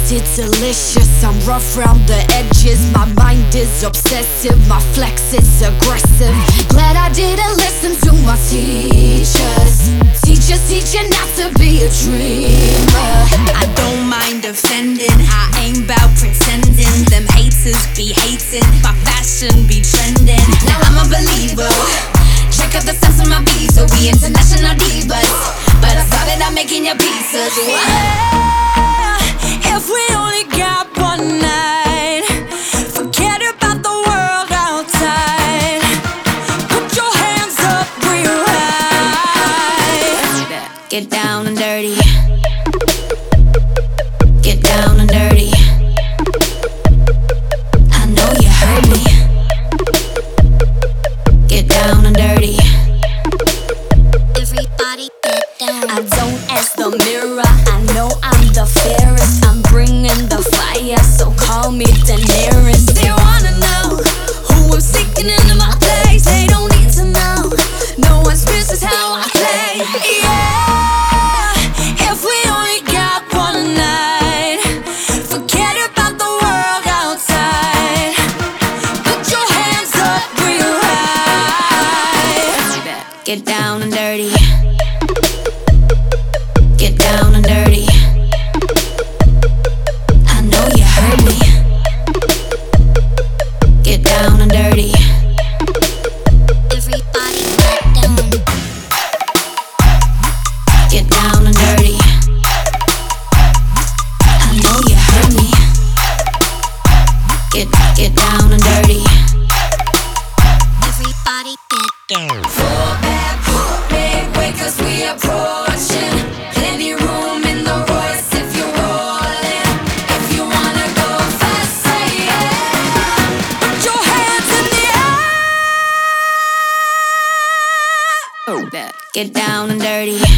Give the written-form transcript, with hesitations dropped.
tasted delicious. I'm rough round the edges. My mind is obsessive, my flex is aggressive. Glad I didn't listen to my teachers. Teachers teach you not to be a dreamer. I don't mind offending, I ain't bout pretending. Them haters be hating, my fashion be trending. Now I'm a believer. Check out the sense of my beats, so we international divas. But I started out making your pieces. Yeah, if we only got one night, forget about the world outside. Put your hands up real high. Get down and dirty. Get down and dirty. I know you heard me. Get down and dirty. Everybody get down. I don't ask the mirror, I know I'm the fairest. I'm bringing the fire, so call me Daenerys. They wanna know who I'm sticking into my place. They don't need to know, no one's business how I play. Yeah, if we only got one night, forget about the world outside. Put your hands up real high. Get down and dirty. Get down and dirty. I know you heard me. Get down and dirty. Everybody get down. Get down and dirty. I know you heard me. Get down and dirty. Everybody get down. Fall back, make way, 'cause we approaching. Plenty room in the Royce if you're rolling. If you wanna go fast, say yeah. Put your hands in the air. Get down and dirty.